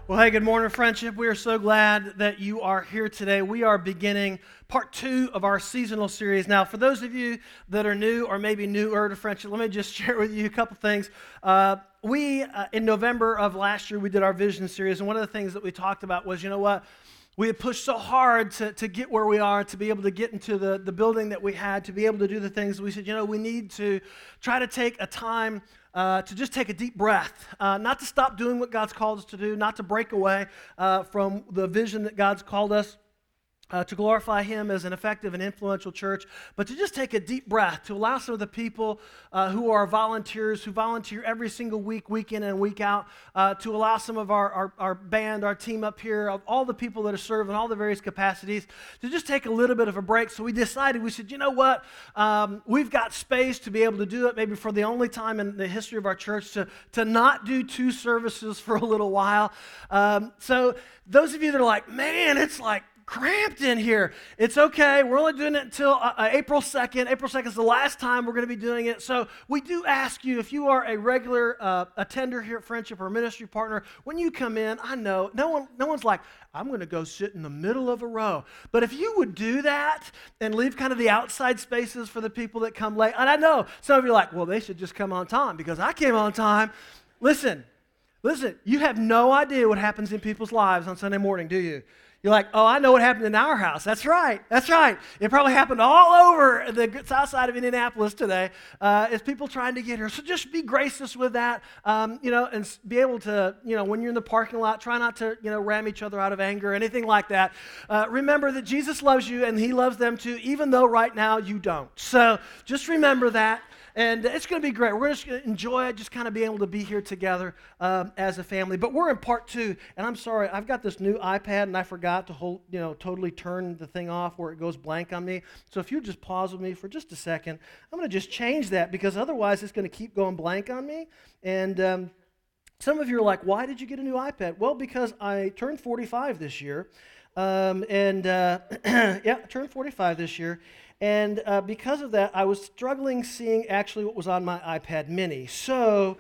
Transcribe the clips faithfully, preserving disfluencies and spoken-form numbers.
Well, hey, good morning, friendship. We are so glad that you are here today. We are beginning part two of our seasonal series. Now, for those of you that are new or maybe newer to friendship, let me just share with you a couple things. Uh, we, uh, in November of last year, we did our vision series, and one of the things that we talked about was, you know what? We had pushed so hard to, to get where we are, to be able to get into the, the building that we had, to be able to do the things. We said, you know, we need to try to take a time Uh, to just take a deep breath, uh, not to stop doing what God's called us to do, not to break away uh, from the vision that God's called us uh, to glorify Him as an effective and influential church, but to just take a deep breath, to allow some of the people uh, who are volunteers, who volunteer every single week, week in and week out, uh, to allow some of our, our, our band, our team up here, of all the people that are serving, all the various capacities, to just take a little bit of a break. So we decided, we said, you know what, um, we've got space to be able to do it, maybe for the only time in the history of our church, to, to not do two services for a little while. Um, so those of you that are like, man, it's like, cramped in here. It's okay. We're only doing it until uh, uh, April second. April second is the last time we're going to be doing it. So we do ask you, if you are a regular uh, attender here at Friendship or a ministry partner, when you come in, I know no one, no one's like, I'm going to go sit in the middle of a row. But if you would do that and leave kind of the outside spaces for the people that come late, and I know some of you are like, well, they should just come on time because I came on time. Listen, listen, you have no idea what happens in people's lives on Sunday morning, do you? You're like, oh, I know what happened in our house. That's right. That's right. It probably happened all over the south side of Indianapolis today. Uh, is people trying to get here. So just be gracious with that, um, you know, and be able to, you know, when you're in the parking lot, try not to, you know, ram each other out of anger or anything like that. Uh, remember that Jesus loves you and He loves them too, even though right now you don't. So just remember that. And it's going to be great. We're just going to enjoy it, just kind of being able to be here together um, as a family. But we're in part two, and I'm sorry, I've got this new iPad, and I forgot to hold, you know, totally turn the thing off where it goes blank on me. So if you just pause with me for just a second, I'm going to just change that because otherwise it's going to keep going blank on me. And um, some of you are like, why did you get a new iPad? Well, because I turned forty-five this year, um, and uh, yeah, I turned forty-five this year. And uh, because of that, I was struggling seeing actually what was on my iPad mini. So,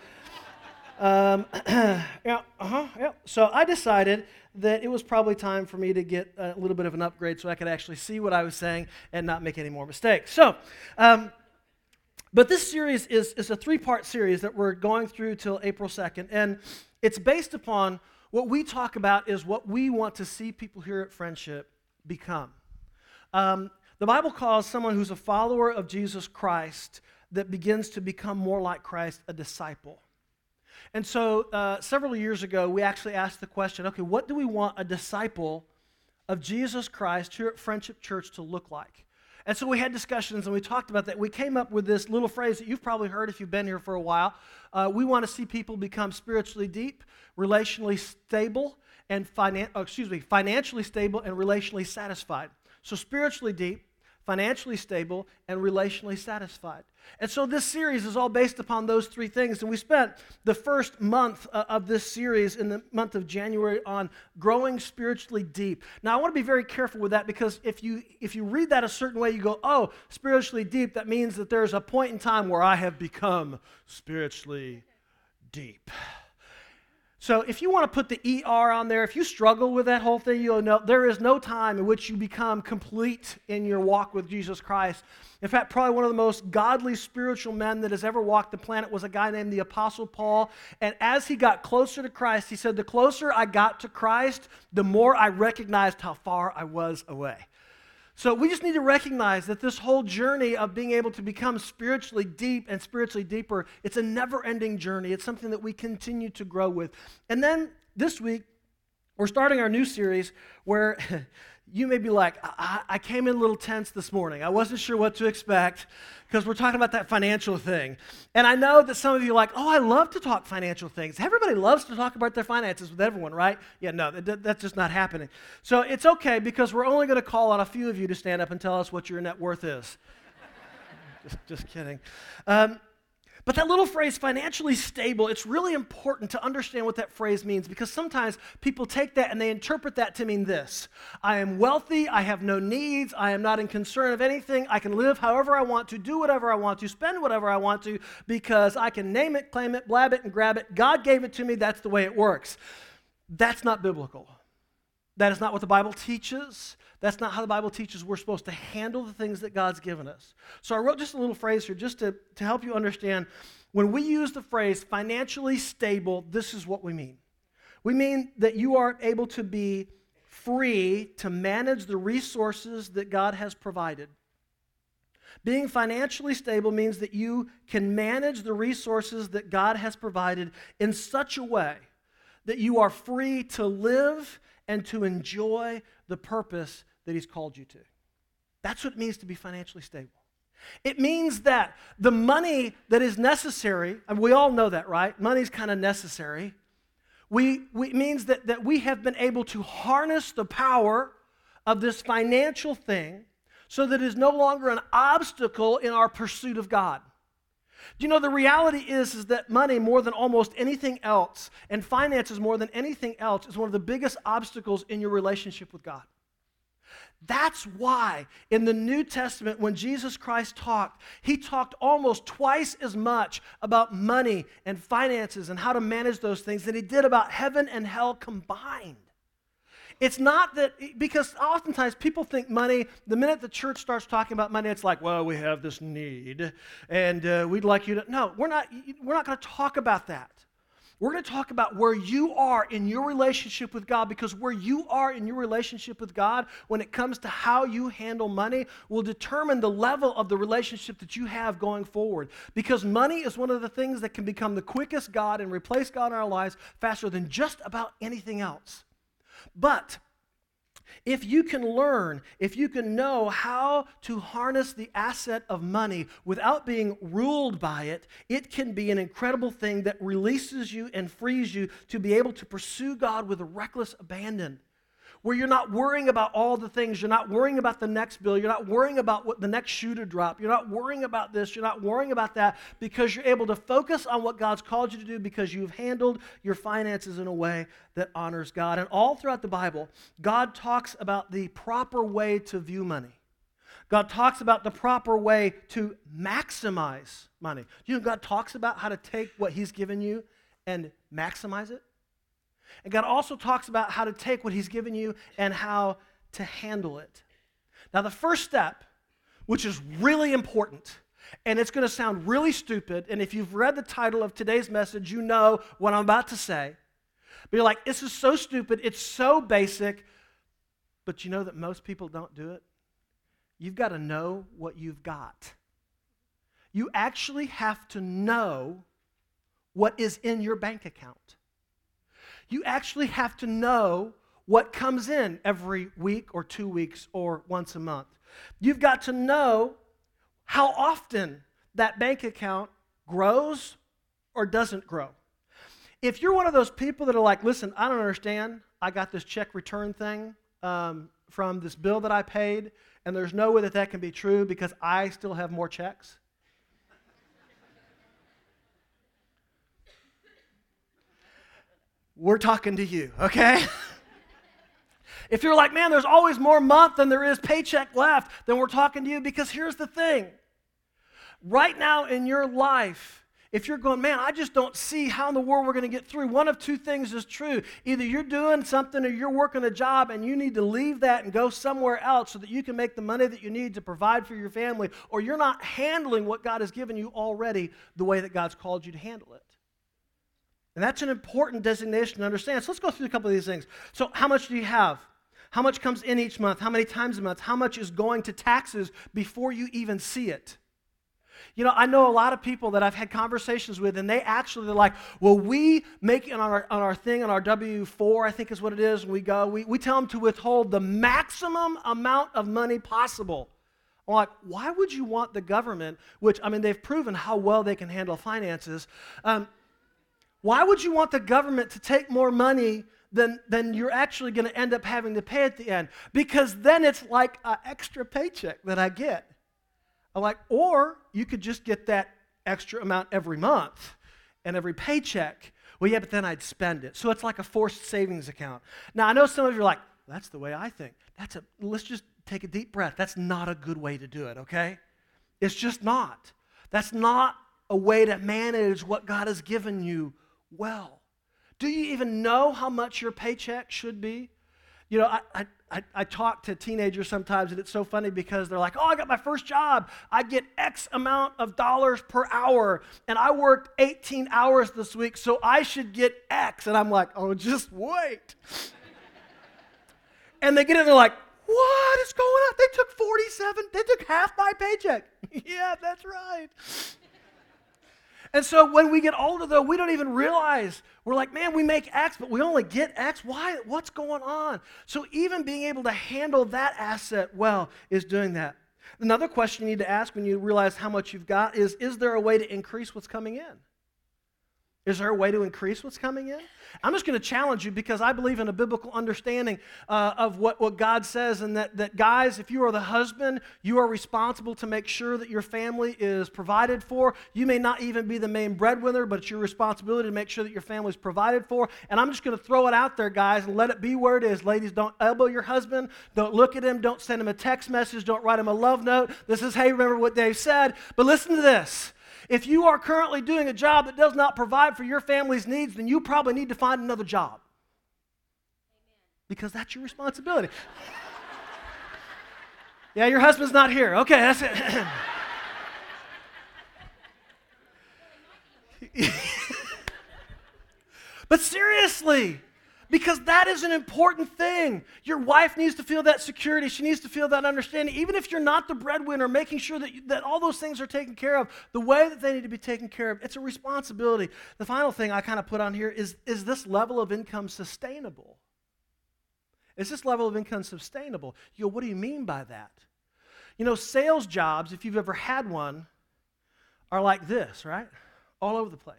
um, yeah, uh-huh, yeah. So I decided that it was probably time for me to get a little bit of an upgrade so I could actually see what I was saying and not make any more mistakes. So, um, but this series is, is a three-part series that we're going through till April second. And it's based upon what we talk about is what we want to see people here at Friendship become. Um, The Bible calls someone who's a follower of Jesus Christ that begins to become more like Christ a disciple. And so uh, several years ago, we actually asked the question, okay, what do we want a disciple of Jesus Christ here at Friendship Church to look like? And so we had discussions and we talked about that. We came up with this little phrase that you've probably heard if you've been here for a while. Uh, we want to see people become spiritually deep, relationally stable, and finan- oh, excuse me, financially stable and relationally satisfied. So spiritually deep, financially stable, and relationally satisfied. And so this series is all based upon those three things. And we spent the first month uh, of this series in the month of January on growing spiritually deep. Now, I want to be very careful with that because if you if you read that a certain way, you go, oh, spiritually deep, that means that there's a point in time where I have become spiritually deep. So if you want to put the E R on there, if you struggle with that whole thing, you'll know there is no time in which you become complete in your walk with Jesus Christ. In fact, probably one of the most godly spiritual men that has ever walked the planet was a guy named the Apostle Paul. And as he got closer to Christ, he said, the closer I got to Christ, the more I recognized how far I was away. So we just need to recognize that this whole journey of being able to become spiritually deep and spiritually deeper, it's a never-ending journey. It's something that we continue to grow with. And then this week, we're starting our new series where you may be like, I, I came in a little tense this morning. I wasn't sure what to expect because we're talking about that financial thing. And I know that some of you are like, oh, I love to talk financial things. Everybody loves to talk about their finances with everyone, right? Yeah, no, that, that's just not happening. So it's okay because we're only going to call on a few of you to stand up and tell us what your net worth is. just, just kidding. Um, But that little phrase, financially stable, it's really important to understand what that phrase means because sometimes people take that and they interpret that to mean this. I am wealthy, I have no needs, I am not in concern of anything, I can live however I want to, do whatever I want to, spend whatever I want to because I can name it, claim it, blab it, and grab it. God gave it to me, that's the way it works. That's not biblical. That is not what the Bible teaches. That's not how the Bible teaches we're supposed to handle the things that God's given us. So I wrote just a little phrase here just to, to help you understand. When we use the phrase financially stable, this is what we mean. We mean that you are able to be free to manage the resources that God has provided. Being financially stable means that you can manage the resources that God has provided in such a way that you are free to live and to enjoy the purpose that He's called you to. That's what it means to be financially stable. It means that the money that is necessary, and we all know that, right? Money's kind of necessary. We, we, it means that, that we have been able to harness the power of this financial thing so that it is no longer an obstacle in our pursuit of God. Do you know, the reality is, is that money, more than almost anything else, and finances more than anything else, is one of the biggest obstacles in your relationship with God. That's why in the New Testament, when Jesus Christ talked, He talked almost twice as much about money and finances and how to manage those things than He did about heaven and hell combined. It's not that, because oftentimes people think money, the minute the church starts talking about money, it's like, well, we have this need, and uh, we'd like you to, no, we're not, we're not going to talk about that. We're going to talk about where you are in your relationship with God, because where you are in your relationship with God when it comes to how you handle money will determine the level of the relationship that you have going forward. Because money is one of the things that can become the quickest God and replace God in our lives faster than just about anything else. But if you can learn, if you can know how to harness the asset of money without being ruled by it, it can be an incredible thing that releases you and frees you to be able to pursue God with a reckless abandon, where you're not worrying about all the things. You're not worrying about the next bill. You're not worrying about what the next shoe to drop. You're not worrying about this. You're not worrying about that, because you're able to focus on what God's called you to do, because you've handled your finances in a way that honors God. And all throughout the Bible, God talks about the proper way to view money. God talks about the proper way to maximize money. You know, God talks about how to take what He's given you and maximize it. And God also talks about how to take what He's given you and how to handle it. Now, the first step, which is really important, and it's going to sound really stupid, and if you've read the title of today's message, you know what I'm about to say. But you're like, this is so stupid, it's so basic, but you know that most people don't do it? You've got to know what you've got. You actually have to know what is in your bank account. You actually have to know what comes in every week or two weeks or once a month. You've got to know how often that bank account grows or doesn't grow. If you're one of those people that are like, listen, I don't understand. I got this check return thing um, from this bill that I paid, and there's no way that that can be true because I still have more checks. We're talking to you, okay? If you're like, man, there's always more month than there is paycheck left, then we're talking to you, because here's the thing. Right now in your life, if you're going, man, I just don't see how in the world we're going to get through, one of two things is true. Either you're doing something or you're working a job and you need to leave that and go somewhere else so that you can make the money that you need to provide for your family, or you're not handling what God has given you already the way that God's called you to handle it. And that's an important designation to understand. So let's go through a couple of these things. So how much do you have? How much comes in each month? How many times a month? How much is going to taxes before you even see it? You know, I know a lot of people that I've had conversations with, and they actually are like, well, we make it on our, on our thing, on our W four, I think is what it is, when we go, we, we tell them to withhold the maximum amount of money possible. I'm like, why would you want the government, which, I mean, they've proven how well they can handle finances, um, why would you want the government to take more money than, than you're actually going to end up having to pay at the end? Because then it's like an extra paycheck that I get. I'm like, or you could just get that extra amount every month and every paycheck. Well, yeah, but then I'd spend it. So it's like a forced savings account. Now, I know some of you are like, that's the way I think. That's a, let's just take a deep breath. That's not a good way to do it, okay? It's just not. That's not a way to manage what God has given you well. Do you even know how much your paycheck should be? You know, I, I, I, I talk to teenagers sometimes, and it's so funny because they're like, oh, I got my first job. I get X amount of dollars per hour, and I worked eighteen hours this week, so I should get X. And I'm like, oh, just wait. And they get it, and they're like, what is going on? They took forty-seven, they took half my paycheck. Yeah, that's right. And so when we get older, though, we don't even realize. We're like, man, we make X, but we only get X. Why? What's going on? So even being able to handle that asset well is doing that. Another question you need to ask when you realize how much you've got is, is there a way to increase what's coming in? Is there a way to increase what's coming in? I'm just going to challenge you because I believe in a biblical understanding uh, of what, what God says, and that, that guys, if you are the husband, you are responsible to make sure that your family is provided for. You may not even be the main breadwinner, but it's your responsibility to make sure that your family is provided for. And I'm just going to throw it out there, guys, and let it be where it is. Ladies, don't elbow your husband. Don't look at him. Don't send him a text message. Don't write him a love note. This is, hey, remember what Dave said. But listen to this. If you are currently doing a job that does not provide for your family's needs, then you probably need to find another job. Amen. Because that's your responsibility. Yeah, your husband's not here. Okay, that's it. But seriously, because that is an important thing. Your wife needs to feel that security. She needs to feel that understanding. Even if you're not the breadwinner, making sure that, you, that all those things are taken care of the way that they need to be taken care of. It's a responsibility. The final thing I kind of put on here is, is this level of income sustainable? Is this level of income sustainable? You go, what do you mean by that? You know, sales jobs, if you've ever had one, are like this, right? All over the place.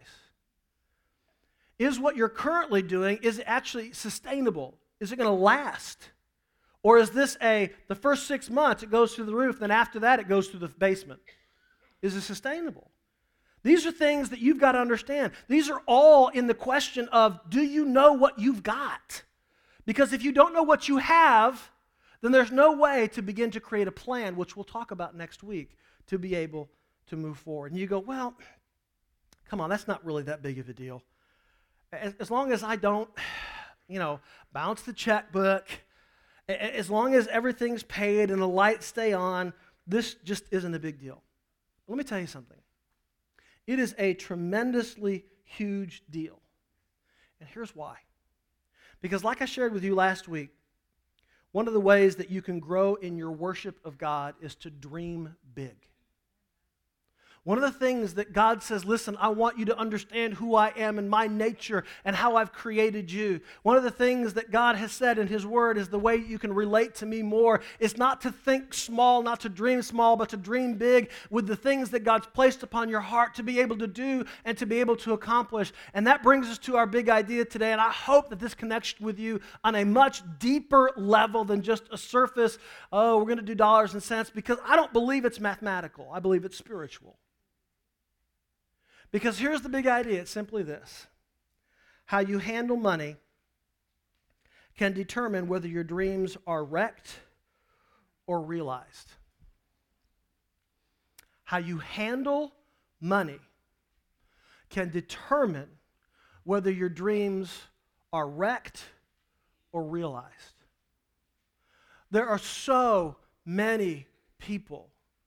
Is what you're currently doing, is it actually sustainable? Is it going to last? Or is this a, the first six months it goes through the roof, then after that it goes through the basement? Is it sustainable? These are things that you've got to understand. These are all in the question of, do you know what you've got? Because if you don't know what you have, then there's no way to begin to create a plan, which we'll talk about next week, to be able to move forward. And you go, well, come on, that's not really that big of a deal. As, as long as I don't, you know, bounce the checkbook, as long as everything's paid and the lights stay on, this just isn't a big deal. Let me tell you something. It is a tremendously huge deal. And here's why. Because like I shared with you last week, one of the ways that you can grow in your worship of God is to dream big. One of the things that God says, listen, I want you to understand who I am and my nature and how I've created you. One of the things that God has said in His Word is the way you can relate to me more is not to think small, not to dream small, but to dream big with the things that God's placed upon your heart to be able to do and to be able to accomplish. And that brings us to our big idea today, and I hope that this connects with you on a much deeper level than just a surface, oh, we're going to do dollars and cents, because I don't believe it's mathematical. I believe it's spiritual. Because here's the big idea. It's simply this. How you handle money can determine whether your dreams are wrecked or realized. How you handle money can determine whether your dreams are wrecked or realized. There are so many people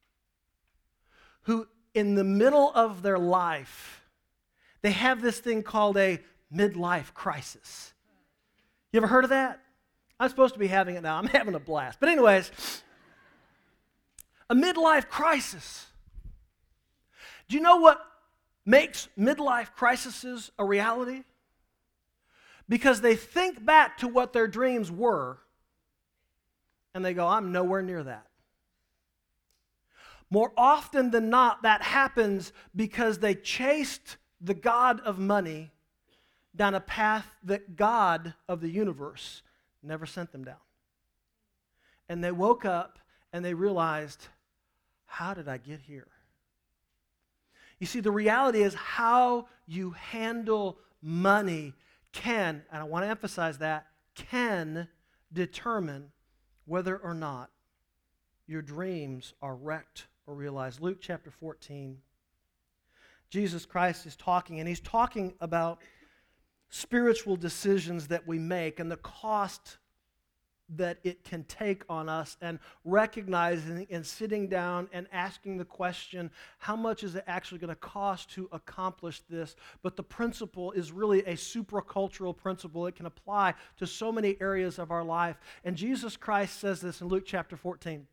who in the middle of their life, they have this thing called a midlife crisis. You ever heard of that? I'm supposed to be having it now. I'm having a blast. But anyways, a midlife crisis. Do you know what makes midlife crises a reality? Because they think back to what their dreams were, and they go, I'm nowhere near that. More often than not, that happens because they chased the God of money down a path that God of the universe never sent them down. And they woke up and they realized, how did I get here? You see, the reality is how you handle money can, and I want to emphasize that, can determine whether or not your dreams are wrecked or realized. Luke chapter fourteen, Jesus Christ is talking, and He's talking about spiritual decisions that we make and the cost that it can take on us, and recognizing and sitting down and asking the question, how much is it actually going to cost to accomplish this? But the principle is really a supracultural principle. It can apply to so many areas of our life. And Jesus Christ says this in Luke chapter fourteen.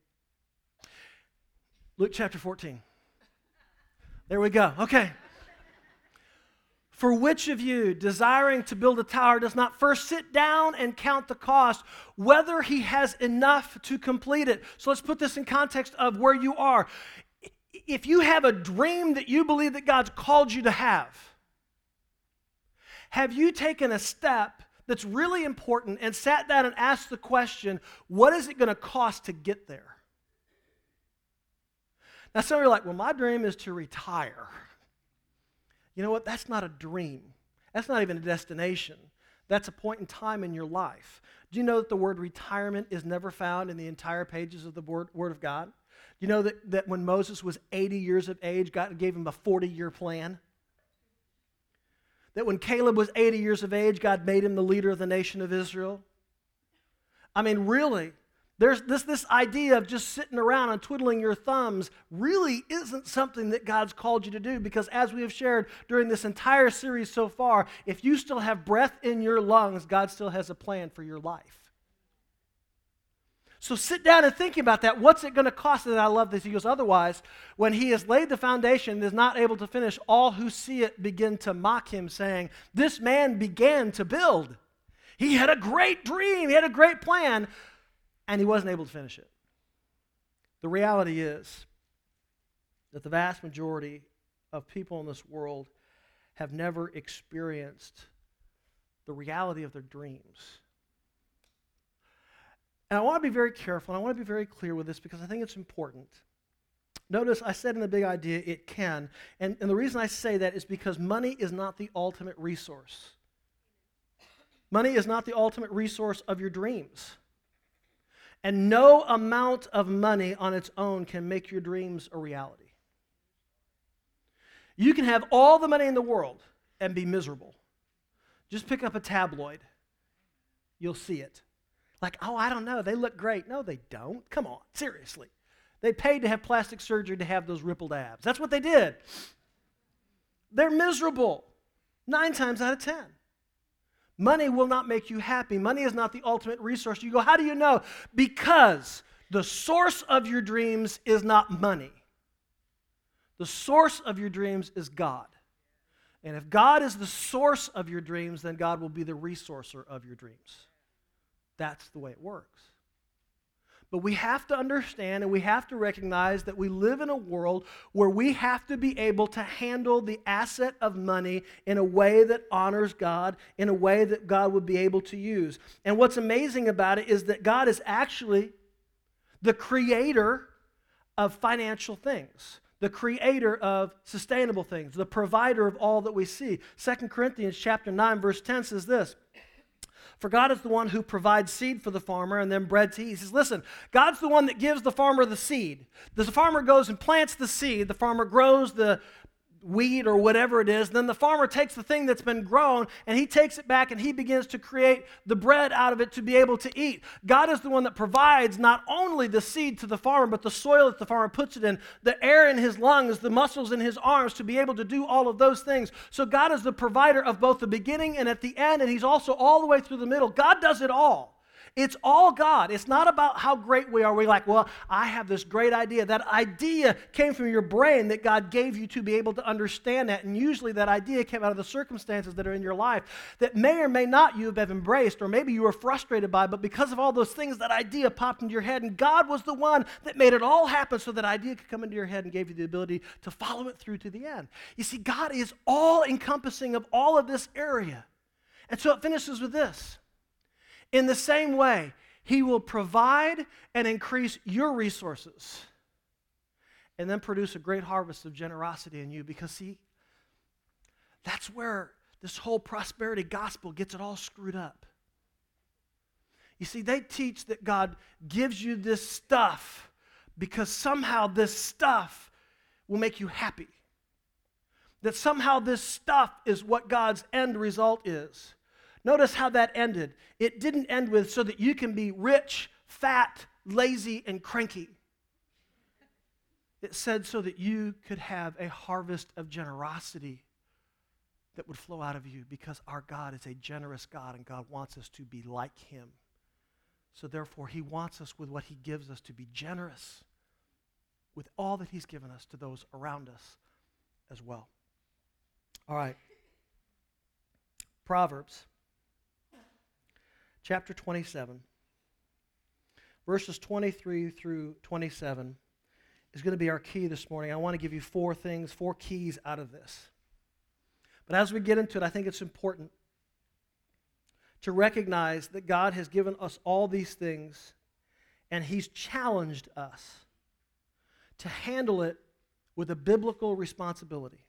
Luke chapter fourteen. There we go. Okay. For which of you, desiring to build a tower, does not first sit down and count the cost, whether he has enough to complete it? So let's put this in context of where you are. If you have a dream that you believe that God's called you to have, have you taken a step that's really important and sat down and asked the question, what is it going to cost to get there? Now some of you are like, well, my dream is to retire. You know what? That's not a dream. That's not even a destination. That's a point in time in your life. Do you know that the word retirement is never found in the entire pages of the Word, word of God? Do you know that, that when Moses was eighty years of age, God gave him a forty-year plan? That when Caleb was eighty years of age, God made him the leader of the nation of Israel? I mean, really, there's this, this idea of just sitting around and twiddling your thumbs really isn't something that God's called you to do, because as we have shared during this entire series so far, if you still have breath in your lungs, God still has a plan for your life. So sit down and think about that. What's it going to cost? And I love this. He goes, otherwise, when he has laid the foundation and is not able to finish, all who see it begin to mock him, saying, this man began to build. He had a great dream. He had a great plan. And he wasn't able to finish it. The reality is that the vast majority of people in this world have never experienced the reality of their dreams. And I want to be very careful, and I want to be very clear with this because I think it's important. Notice I said in the big idea, it can. And, and the reason I say that is because money is not the ultimate resource. Money is not the ultimate resource of your dreams. And no amount of money on its own can make your dreams a reality. You can have all the money in the world and be miserable. Just pick up a tabloid. You'll see it. Like, oh, I don't know, they look great. No, they don't. Come on, seriously. They paid to have plastic surgery to have those rippled abs. That's what they did. They're miserable, nine times out of ten. Money will not make you happy. Money is not the ultimate resource. You go, how do you know? Because the source of your dreams is not money. The source of your dreams is God. And if God is the source of your dreams, then God will be the resourcer of your dreams. That's the way it works. But we have to understand and we have to recognize that we live in a world where we have to be able to handle the asset of money in a way that honors God, in a way that God would be able to use. And what's amazing about it is that God is actually the creator of financial things, the creator of sustainable things, the provider of all that we see. Second Corinthians chapter nine, verse ten says this, for God is the one who provides seed for the farmer and then bread to eat. He says, listen, God's the one that gives the farmer the seed. The farmer goes and plants the seed. The farmer grows the weed or whatever it is. Then the farmer takes the thing that's been grown and he takes it back and he begins to create the bread out of it to be able to eat. God is the one that provides not only the seed to the farmer, but the soil that the farmer puts it in, the air in his lungs, the muscles in his arms to be able to do all of those things. So God is the provider of both the beginning and at the end, and he's also all the way through the middle. God does it all. It's all God. It's not about how great we are. We're like, well, I have this great idea. That idea came from your brain that God gave you to be able to understand that. And usually that idea came out of the circumstances that are in your life that may or may not you have embraced, or maybe you were frustrated by, but because of all those things, that idea popped into your head. And God was the one that made it all happen so that idea could come into your head and gave you the ability to follow it through to the end. You see, God is all encompassing of all of this area. And so it finishes with this. In the same way, he will provide and increase your resources and then produce a great harvest of generosity in you. Because, see, that's where this whole prosperity gospel gets it all screwed up. You see, they teach that God gives you this stuff because somehow this stuff will make you happy. that somehow this stuff is what God's end result is. Notice how that ended. It didn't end with so that you can be rich, fat, lazy, and cranky. It said so that you could have a harvest of generosity that would flow out of you, because our God is a generous God and God wants us to be like him. So therefore, he wants us with what he gives us to be generous with all that he's given us to those around us as well. All right. Proverbs chapter twenty-seven, verses twenty-three through twenty-seven is going to be our key this morning. I want to give you four things, four keys out of this. But as we get into it, I think it's important to recognize that God has given us all these things, and he's challenged us to handle it with a biblical responsibility.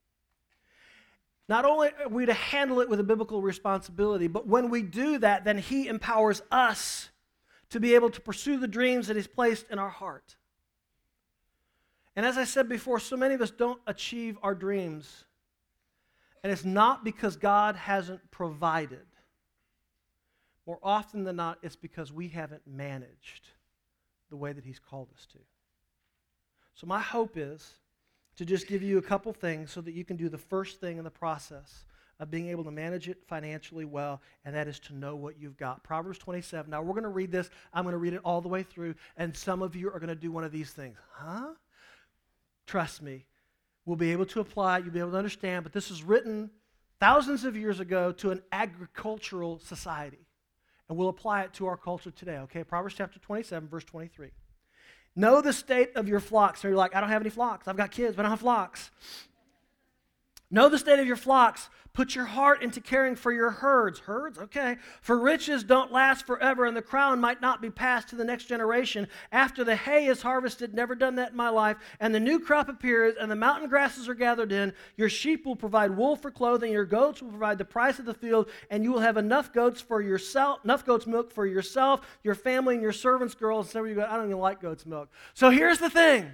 Not only are we to handle it with a biblical responsibility, but when we do that, then he empowers us to be able to pursue the dreams that he's placed in our heart. And as I said before, so many of us don't achieve our dreams, and it's not because God hasn't provided. More often than not, it's because we haven't managed the way that he's called us to. So my hope is to just give you a couple things so that you can do the first thing in the process of being able to manage it financially well, and that is to know what you've got. Proverbs twenty-seven. Now, we're going to read this. I'm going to read it all the way through, and some of you are going to do one of these things. Huh? Trust me. We'll be able to apply it. You'll be able to understand, but this is written thousands of years ago to an agricultural society, and we'll apply it to our culture today, okay? Proverbs chapter twenty-seven, verse twenty-three. Know the state of your flocks. So you're like, I don't have any flocks. I've got kids, but I don't have flocks. Know the state of your flocks. Put your heart into caring for your herds. Herds? Okay. For riches don't last forever, and the crown might not be passed to the next generation. After the hay is harvested, never done that in my life, and the new crop appears, and the mountain grasses are gathered in, your sheep will provide wool for clothing, your goats will provide the price of the field, and you will have enough goats for yourself, enough goat's milk for yourself, your family, and your servants' girls. Some of you go, I don't even like goat's milk. So here's the thing.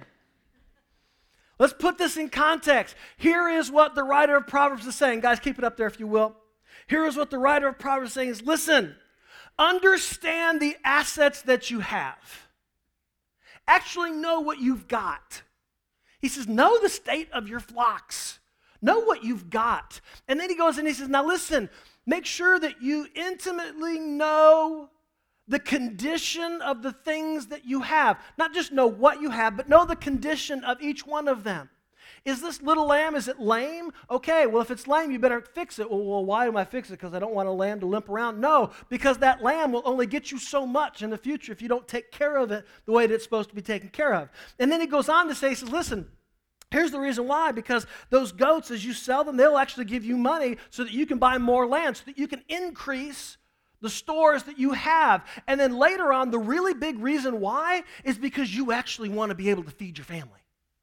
Let's put this in context. Here is what the writer of Proverbs is saying. Guys, keep it up there if you will. Here is what the writer of Proverbs is saying is, listen, understand the assets that you have. Actually know what you've got. He says, know the state of your flocks. Know what you've got. And then he goes and he says, now listen, make sure that you intimately know the condition of the things that you have. Not just know what you have, but know the condition of each one of them. Is this little lamb, is it lame? Okay, well, if it's lame, you better fix it. Well, well why am I fixing it? Because I don't want a lamb to limp around? No, because that lamb will only get you so much in the future if you don't take care of it the way that it's supposed to be taken care of. And then he goes on to say, he says, listen, here's the reason why, because those goats, as you sell them, they'll actually give you money so that you can buy more land, so that you can increase the stores that you have. And then later on, the really big reason why is because you actually want to be able to feed your family.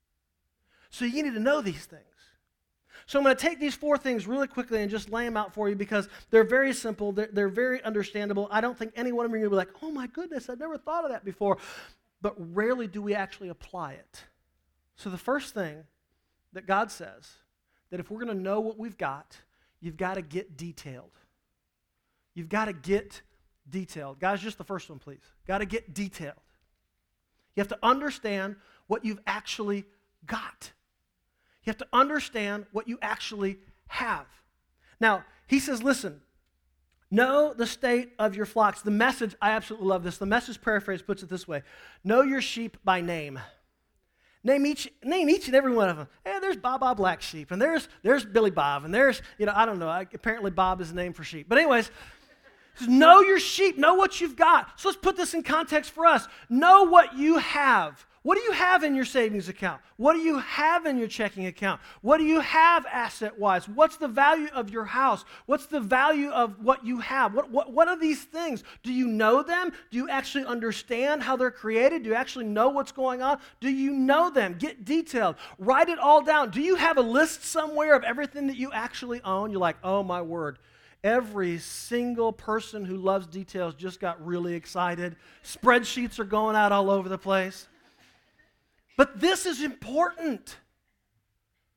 So you need to know these things. So I'm going to take these four things really quickly and just lay them out for you because they're very simple. They're, they're very understandable. I don't think any one of them are going to be like, oh my goodness, I've never thought of that before. But rarely do we actually apply it. So the first thing that God says, that if we're going to know what we've got, you've got to get detailed. You've got to get detailed. Guys, just the first one, please. Got to get detailed. You have to understand what you've actually got. You have to understand what you actually have. Now, he says, listen, know the state of your flocks. The Message, I absolutely love this. The Message paraphrase puts it this way. Know your sheep by name. Name each, name each and every one of them. Hey, there's Baba Black Sheep, and there's there's Billy Bob, and there's, you know, I don't know. I, apparently Bob is the name for sheep. But anyways, know your sheep. Know what you've got. So let's put this in context for us. Know what you have. What do you have in your savings account? What do you have in your checking account? What do you have asset-wise? What's the value of your house? What's the value of what you have? What, what, what are these things? Do you know them? Do you actually understand how they're created? Do you actually know what's going on? Do you know them? Get detailed. Write it all down. Do you have a list somewhere of everything that you actually own? You're like, oh my word. Every single person who loves details just got really excited. Spreadsheets are going out all over the place. But this is important.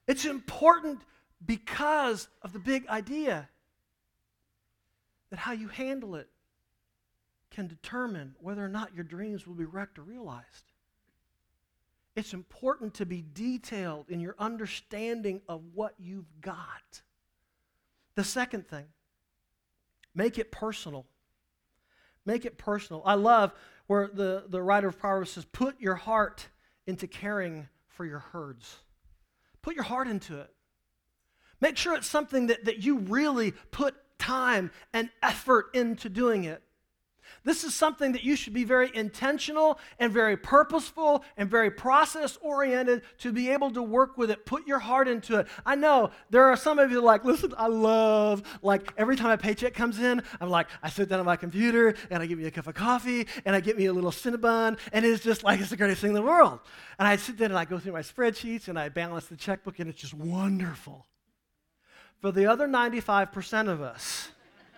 It's important because of the big idea that how you handle it can determine whether or not your dreams will be wrecked or realized. It's important to be detailed in your understanding of what you've got. The second thing, make it personal. Make it personal. I love where the, the writer of Proverbs says, put your heart into caring for your herds. Put your heart into it. Make sure it's something that, that you really put time and effort into doing it. This is something that you should be very intentional and very purposeful and very process-oriented to be able to work with it. Put your heart into it. I know there are some of you like, listen, I love, like every time a paycheck comes in, I'm like, I sit down at my computer and I give me a cup of coffee and I get me a little Cinnabon and it's just like it's the greatest thing in the world. And I sit there and I go through my spreadsheets and I balance the checkbook and it's just wonderful. For the other ninety-five percent of us,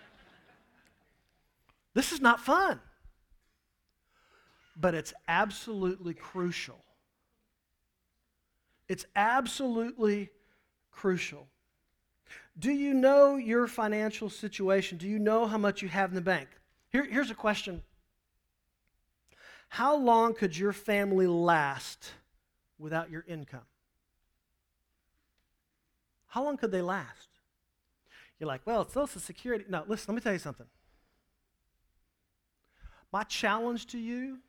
this is not fun, but it's absolutely crucial. It's absolutely crucial. Do you know your financial situation? Do you know how much you have in the bank? Here, here's a question. How long could your family last without your income? How long could they last? You're like, well, it's Social Security. No, listen, let me tell you something. My challenge to you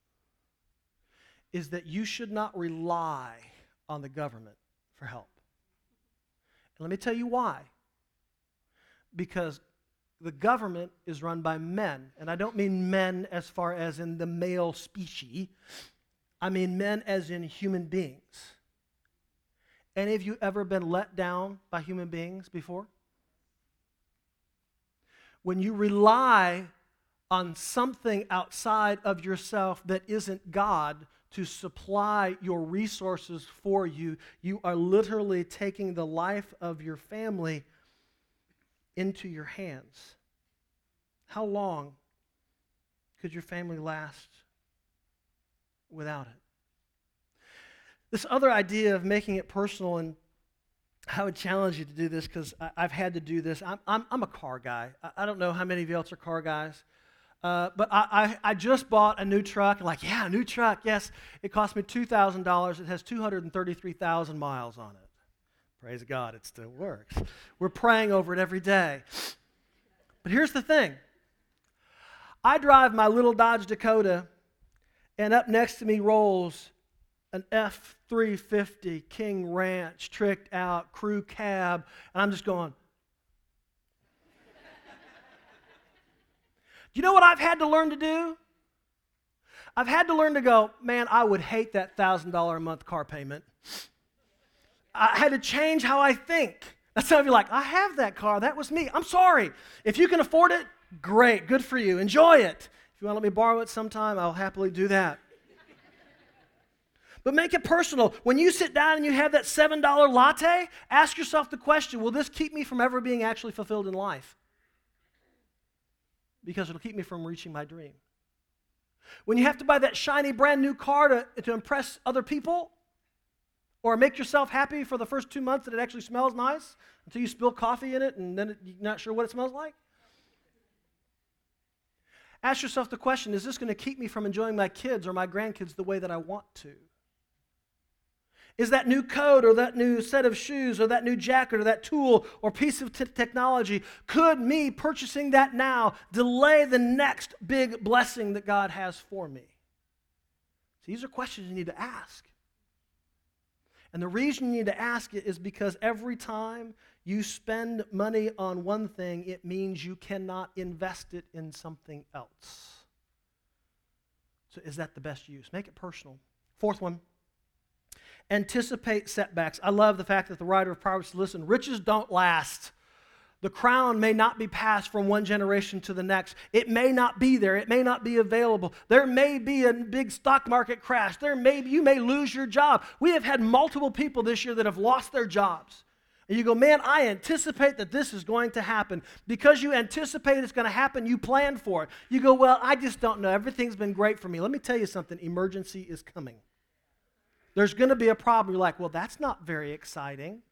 is that you should not rely on the government for help. And let me tell you why. Because the government is run by men, and I don't mean men as far as in the male species. I mean men as in human beings. Any of you ever been let down by human beings before? When you rely on something outside of yourself that isn't God to supply your resources for you, you are literally taking the life of your family into your hands. How long could your family last without it? This other idea of making it personal, and I would challenge you to do this because I've had to do this. I'm, I'm, I'm a car guy. I, I don't know how many of you else are car guys. Uh, but I, I, I just bought a new truck. I'm like, yeah, a new truck, yes. It cost me two thousand dollars. It has two hundred thirty-three thousand miles on it. Praise God, it still works. We're praying over it every day. But here's the thing. I drive my little Dodge Dakota, and up next to me rolls an F three fifty King Ranch, tricked out, crew cab, and I'm just going, you know what I've had to learn to do? I've had to learn to go, man, I would hate that one thousand dollars a month car payment. I had to change how I think. That's how you're like, I have that car. That was me. I'm sorry. If you can afford it, great. Good for you. Enjoy it. If you want to let me borrow it sometime, I'll happily do that. But make it personal. When you sit down and you have that seven dollar latte, ask yourself the question, will this keep me from ever being actually fulfilled in life? Because it'll keep me from reaching my dream. When you have to buy that shiny brand new car to, to impress other people, or make yourself happy for the first two months that it actually smells nice, until you spill coffee in it and then it, you're not sure what it smells like. Ask yourself the question, is this going to keep me from enjoying my kids or my grandkids the way that I want to? Is that new coat or that new set of shoes or that new jacket or that tool or piece of t- technology, could me purchasing that now delay the next big blessing that God has for me? So these are questions you need to ask. And the reason you need to ask it is because every time you spend money on one thing, it means you cannot invest it in something else. So is that the best use? Make it personal. Fourth one. Anticipate setbacks. I love the fact that the writer of Proverbs says, listen, riches don't last. The crown may not be passed from one generation to the next. It may not be there. It may not be available. There may be a big stock market crash. There may be, you may lose your job. We have had multiple people this year that have lost their jobs. And you go, man, I anticipate that this is going to happen. Because you anticipate it's going to happen, you plan for it. You go, well, I just don't know. Everything's been great for me. Let me tell you something. Emergency is coming. There's going to be a problem. You're like, well, that's not very exciting.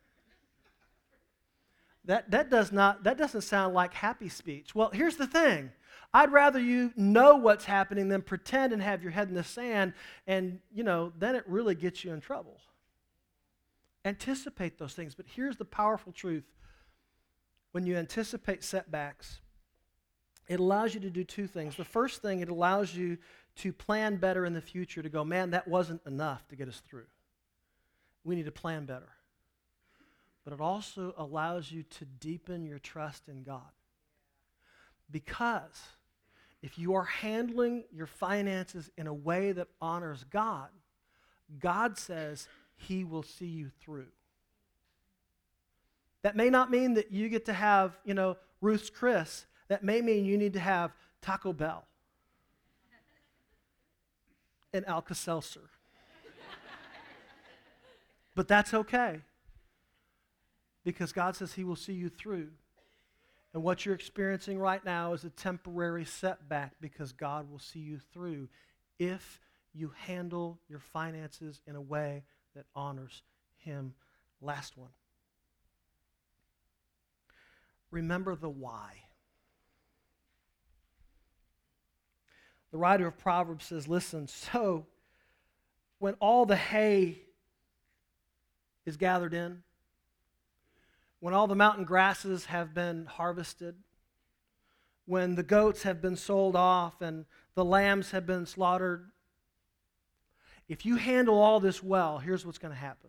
That, that, does not, that doesn't sound like happy speech. Well, here's the thing. I'd rather you know what's happening than pretend and have your head in the sand, and, you know, then it really gets you in trouble. Anticipate those things. But here's the powerful truth. When you anticipate setbacks, it allows you to do two things. The first thing, it allows you to plan better in the future, to go, man, that wasn't enough to get us through. We need to plan better. But it also allows you to deepen your trust in God. Because if you are handling your finances in a way that honors God, God says He will see you through. That may not mean that you get to have, you know, Ruth's Chris. That may mean you need to have Taco Bell and Alka-Seltzer. But that's okay. Because God says He will see you through. And what you're experiencing right now is a temporary setback because God will see you through if you handle your finances in a way that honors Him. Last one. Remember the why. The writer of Proverbs says, listen, so when all the hay is gathered in, when all the mountain grasses have been harvested, when the goats have been sold off and the lambs have been slaughtered, if you handle all this well, here's what's going to happen.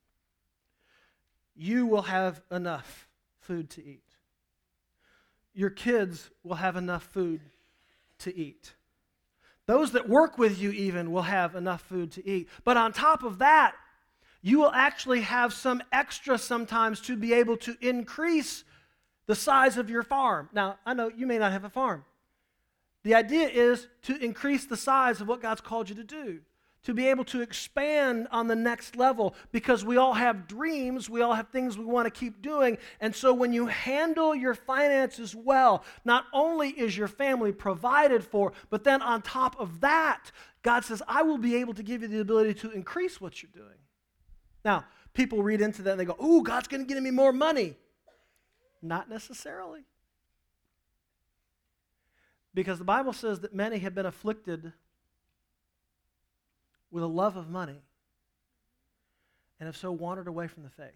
You will have enough food to eat. Your kids will have enough food to eat. Those that work with you even will have enough food to eat. But on top of that, you will actually have some extra sometimes to be able to increase the size of your farm. Now, I know you may not have a farm. The idea is to increase the size of what God's called you to do, to be able to expand on the next level, because we all have dreams, we all have things we want to keep doing, and so when you handle your finances well, not only is your family provided for, but then on top of that, God says, I will be able to give you the ability to increase what you're doing. Now, people read into that and they go, ooh, God's going to give me more money. Not necessarily. Because the Bible says that many have been afflicted with a love of money and have so wandered away from the faith.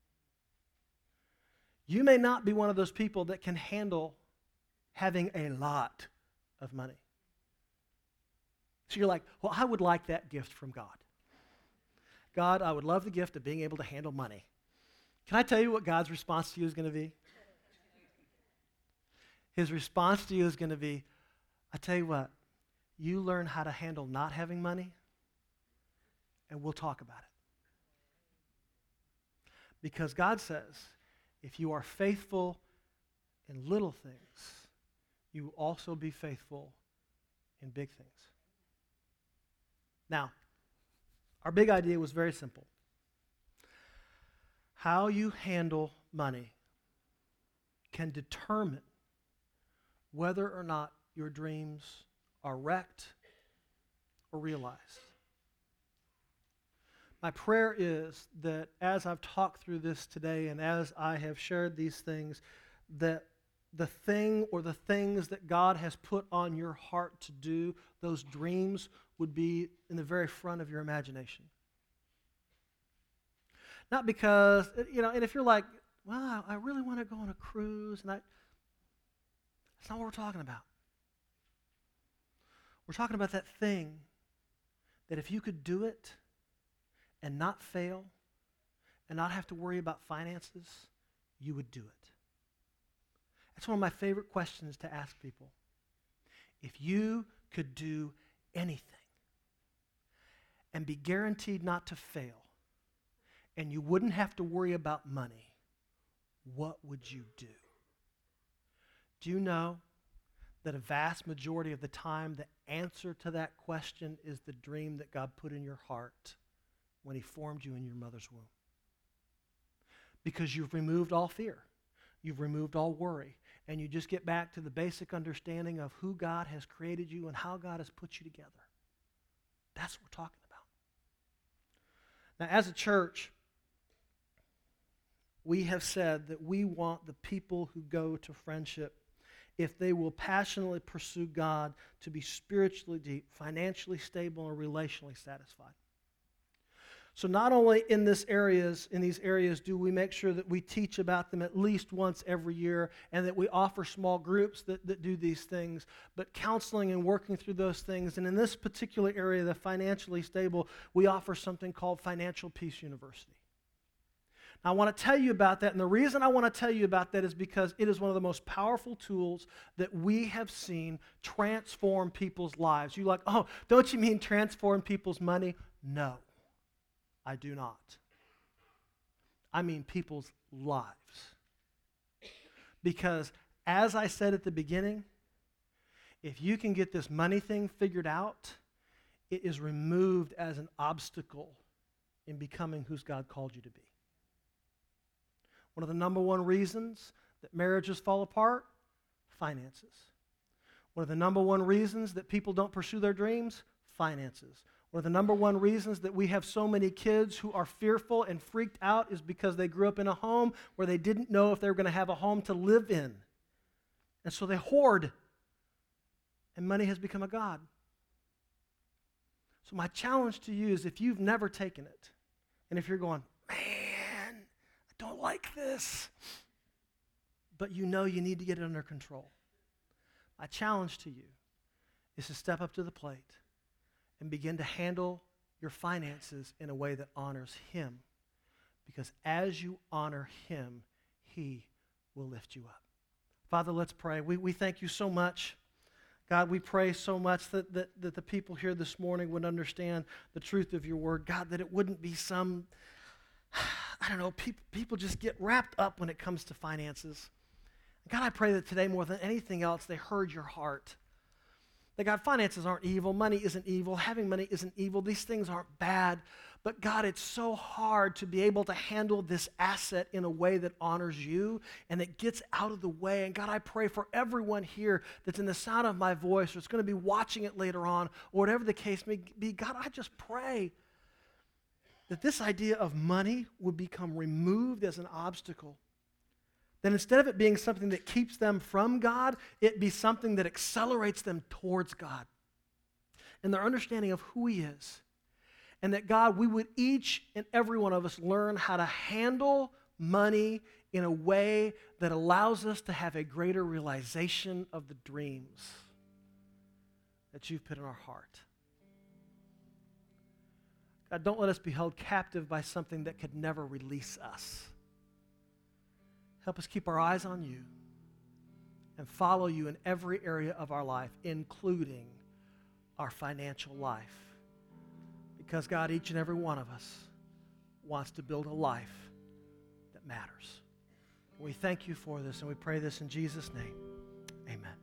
You may not be one of those people that can handle having a lot of money. So you're like, well, I would like that gift from God. God, I would love the gift of being able to handle money. Can I tell you what God's response to you is going to be? His response to you is going to be, I tell you what, you learn how to handle not having money, and we'll talk about it. Because God says, if you are faithful in little things, you will also be faithful in big things. Now, our big idea was very simple. How you handle money can determine whether or not your dreams are wrecked or realized. My prayer is that as I've talked through this today and as I have shared these things, that the thing or the things that God has put on your heart to do, those dreams would be in the very front of your imagination. Not because, you know, and if you're like, well, I really want to go on a cruise, and I, that's not what we're talking about. We're talking about that thing that if you could do it and not fail and not have to worry about finances, you would do it. That's one of my favorite questions to ask people. If you could do anything and be guaranteed not to fail, and you wouldn't have to worry about money, what would you do? Do you know that a vast majority of the time the answer to that question is the dream that God put in your heart when He formed you in your mother's womb? Because you've removed all fear. You've removed all worry. And you just get back to the basic understanding of who God has created you and how God has put you together. That's what we're talking about. Now, as a church, we have said that we want the people who go to Friendship, if they will passionately pursue God, to be spiritually deep, financially stable, and relationally satisfied. So not only in this areas, in these areas do we make sure that we teach about them at least once every year and that we offer small groups that, that do these things, but counseling and working through those things. And in this particular area, the financially stable, we offer something called Financial Peace University. Now, I want to tell you about that, and the reason I want to tell you about that is because it is one of the most powerful tools that we have seen transform people's lives. You're like, oh, don't you mean transform people's money? No. I do not. I mean people's lives. Because as I said at the beginning, if you can get this money thing figured out, it is removed as an obstacle in becoming who God called you to be. One of the number one reasons that marriages fall apart, finances. One of the number one reasons that people don't pursue their dreams, finances. One of the number one reasons that we have so many kids who are fearful and freaked out is because they grew up in a home where they didn't know if they were going to have a home to live in. And so they hoard. And money has become a god. So my challenge to you is if you've never taken it, and if you're going, man, I don't like this, but you know you need to get it under control, my challenge to you is to step up to the plate and begin to handle your finances in a way that honors Him. Because as you honor Him, He will lift you up. Father, let's pray. We, we thank you so much. God, we pray so much that, that, that the people here this morning would understand the truth of your word. God, that it wouldn't be some, I don't know, people, people just get wrapped up when it comes to finances. God, I pray that today more than anything else, they heard your heart. That God, finances aren't evil, money isn't evil, having money isn't evil, these things aren't bad, but God, it's so hard to be able to handle this asset in a way that honors you and that gets out of the way. And God, I pray for everyone here that's in the sound of my voice or is going to be watching it later on or whatever the case may be. God, I just pray that this idea of money would become removed as an obstacle. Then instead of it being something that keeps them from God, it be something that accelerates them towards God and their understanding of who He is. And that, God, we would each and every one of us learn how to handle money in a way that allows us to have a greater realization of the dreams that you've put in our heart. God, don't let us be held captive by something that could never release us. Help us keep our eyes on you and follow you in every area of our life, including our financial life. Because, God, each and every one of us wants to build a life that matters. We thank you for this, and we pray this in Jesus' name. Amen.